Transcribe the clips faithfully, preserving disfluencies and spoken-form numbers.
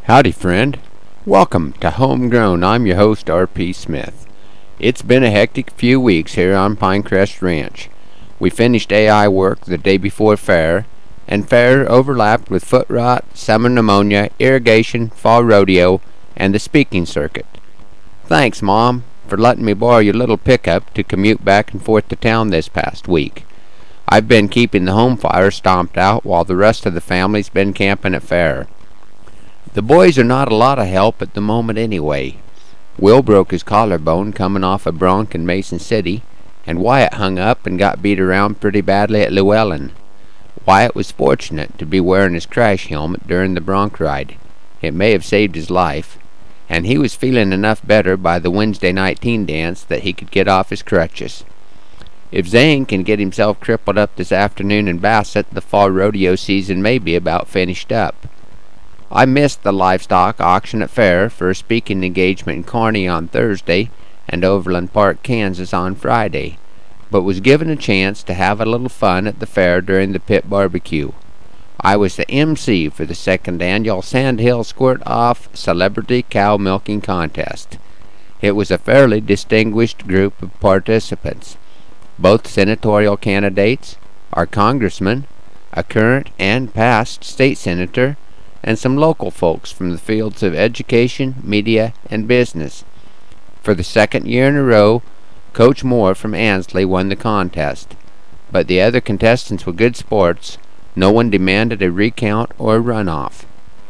Howdy, friend. Welcome to Homegrown. I'm your host, R P Smith. It's been a hectic few weeks here on Pinecrest Ranch. We finished A I work the day before fair, and fair overlapped with foot rot, summer pneumonia, irrigation, fall rodeo, and the speaking circuit. Thanks, Mom, for letting me borrow your little pickup to commute back and forth to town this past week. I've been keeping the home fire stomped out while the rest of the family's been camping at fair. The boys are not a lot of help at the moment anyway. Will broke his collarbone coming off a bronc in Mason City, and Wyatt hung up and got beat around pretty badly at Llewellyn. Wyatt was fortunate to be wearing his crash helmet during the bronc ride. It may have saved his life, and he was feeling enough better by the Wednesday night teen dance that he could get off his crutches. If Zane can get himself crippled up this afternoon in Bassett, the fall rodeo season may be about finished up. I missed the livestock auction at fair for a speaking engagement in Kearney on Thursday and Overland Park, Kansas on Friday, but was given a chance to have a little fun at the fair during the pit barbecue. I was the M C for the second annual Sandhill Squirt Off Celebrity Cow Milking Contest. It was a fairly distinguished group of participants. Both senatorial candidates, our congressman, a current and past state senator, and some local folks from the fields of education, media, and business. For the second year in a row, Coach Moore from Ansley won the contest, but the other contestants were good sports. No one demanded a recount or a runoff.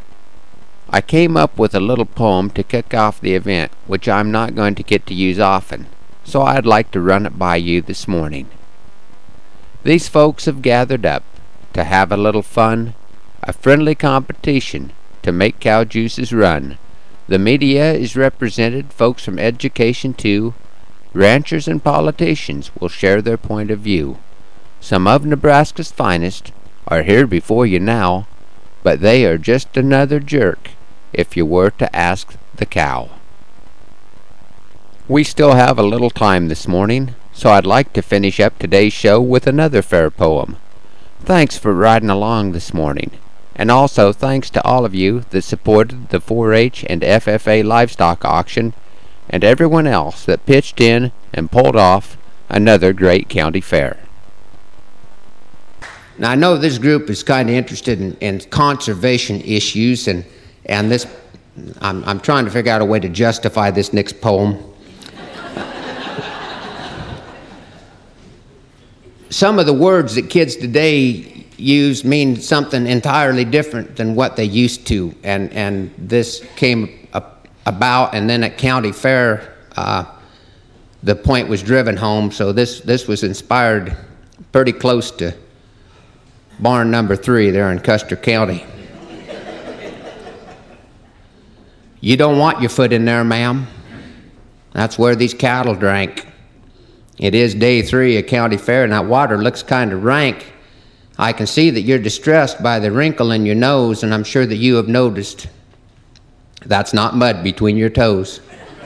I came up with a little poem to kick off the event, which I'm not going to get to use often, so I'd like to run it by you this morning. These folks have gathered up to have a little fun, a friendly competition to make cow juices run. The media is represented, folks from education too. Ranchers and politicians will share their point of view. Some of Nebraska's finest are here before you now, but they are just another jerk if you were to ask the cow. We still have a little time this morning, so I'd like to finish up today's show with another fair poem. Thanks for riding along this morning. And also thanks to all of you that supported the four H and F F A livestock auction, and everyone else that pitched in and pulled off another great county fair. Now I know this group is kind of interested in, in conservation issues, and and this I'm I'm trying to figure out a way to justify this next poem. Some of the words that kids today use mean something entirely different than what they used to, and and this came up about, and then at county fair uh, the point was driven home. So this this was inspired pretty close to barn number three there in Custer County. You don't want your foot in there, ma'am. That's where these cattle drank. It is day three of county fair, and that water looks kind of rank. I can see that you're distressed by the wrinkle in your nose, and I'm sure that you have noticed that's not mud between your toes.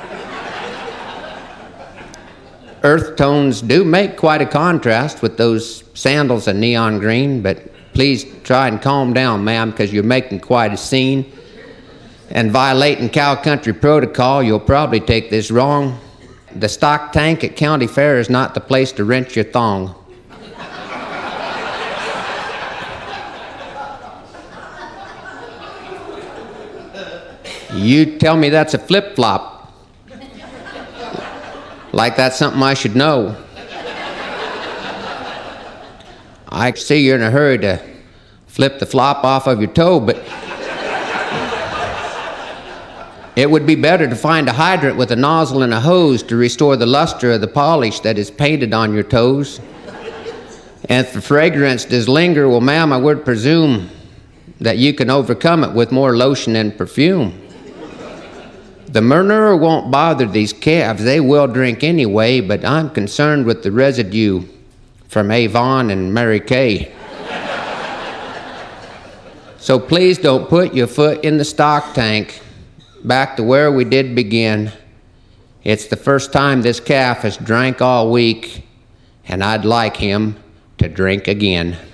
Earth tones do make quite a contrast with those sandals of neon green, but please try and calm down, ma'am, because you're making quite a scene. And violating cow country protocol, you'll probably take this wrong. The stock tank at county fair is not the place to rent your thong. You tell me that's a flip-flop. Like that's something I should know. I see you're in a hurry to flip the flop off of your toe, but it would be better to find a hydrant with a nozzle and a hose to restore the luster of the polish that is painted on your toes. And if the fragrance does linger, well, ma'am, I would presume that you can overcome it with more lotion and perfume. The manure won't bother these calves. They will drink anyway, but I'm concerned with the residue from Avon and Mary Kay. So please don't put your foot in the stock tank. Back to where we did begin. It's the first time this calf has drank all week, and I'd like him to drink again.